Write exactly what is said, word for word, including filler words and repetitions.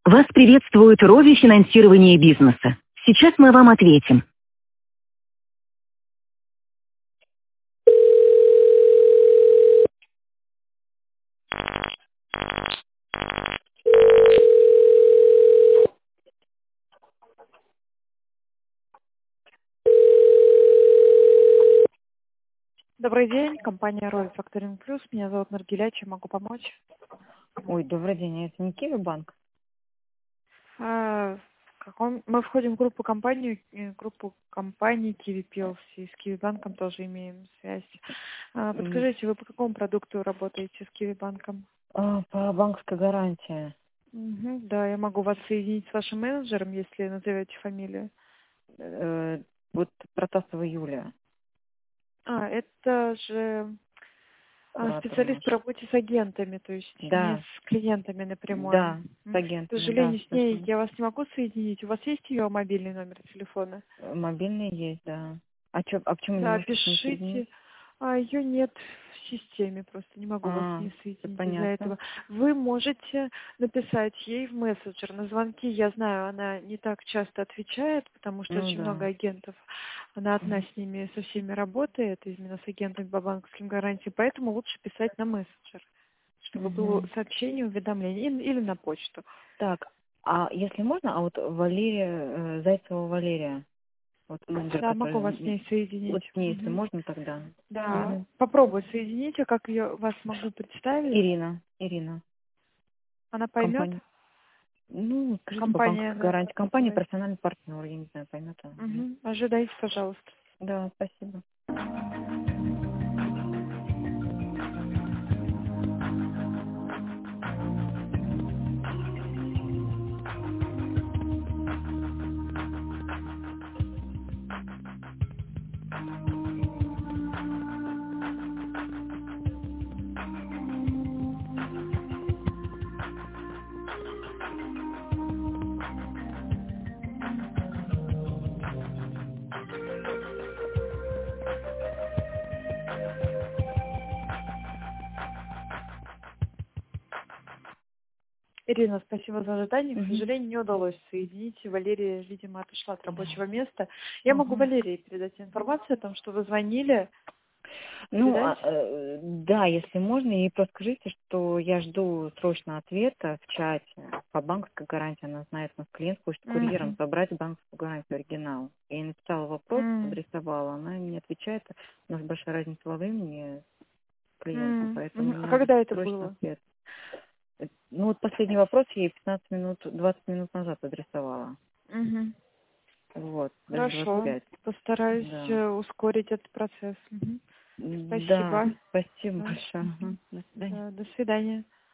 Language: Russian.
Вас приветствует Рови финансирование бизнеса. Сейчас мы вам ответим. Добрый день, компания Roy Factoring Plus. Меня зовут Наргиля, чем могу помочь? Ой, добрый день, это не Киви банк? А, в каком... Мы входим в группу компанию, э, группу компаний Kiwi пи эл си. С Kiwi банком тоже имеем связь. А, М, подскажите, вы по какому продукту работаете с Kiwi банком? а, По банковской гарантии. Мгм, да, я могу вас соединить с вашим менеджером, если назовете фамилию. Э, Вот Протасова Юлия, А, это же а, куратор специалист наш. по работе с агентами, то есть не Да, с клиентами напрямую. да, с М. К агентами, да, сожалению, с ней совершенно. я вас не могу соединить. У вас есть ее мобильный номер телефона? Э, Мобильный есть, да. А, чё, а почему не Да, можете с ним пишите. соединить? А ее нет в системе, просто не могу вас с А, ней всё соединить из-за понятно. этого. Вы можете написать ей в мессенджер. На звонки, я знаю, она не так часто отвечает, потому что Ну очень много да. агентов. Она одна Мгм. с ними, со всеми работает, именно с агентами по банковским гарантиям, поэтому лучше писать на мессенджер, чтобы было Мгм. сообщение, уведомление, или, или на почту. Так, а если можно, а вот Валерия, э, Зайцева Валерия, вот менеджер, Да, могу вас который, с ней вот соединить. с ней, если Мгм. можно тогда. Да, Мгм. попробуй соедините, как ее вас могу представить. Ирина, Ирина, Она поймет? компания. Ну, скажите, по Компания банковской гарантии. Компания называется. профессиональный партнер, я не знаю, поймет она. или нет. Угу. Ожидайте, пожалуйста. Да, спасибо. Ирина, спасибо за ожидание. К Угу. сожалению, не удалось соединить. Валерия, видимо, отошла от рабочего места. Я могу Ага. Валерии передать информацию о том, что вы звонили. Ну, Передать? а, э, да, если можно, и просто скажите, что я жду срочно ответа в чате по банковской гарантии. Она знает, нас клиент хочет курьером Угу. забрать банковскую гарантию оригинал. Я ей написала вопрос, М. адресовала, она мне не отвечает. У нас большая разница во времени с клиентом, М. поэтому Мгм. мне А надо когда это срочно было? ответ. Э, Ну, вот последний вопрос я ей пятнадцать минут, двадцать минут назад адресовала. Угу. Вот, даже двадцать Хорошо. пять. Постараюсь Да. э, ускорить этот процесс. Мгм. Да, Спасибо. спасибо Да. большое. Ага. Мгм. До свидания. Да, до свидания.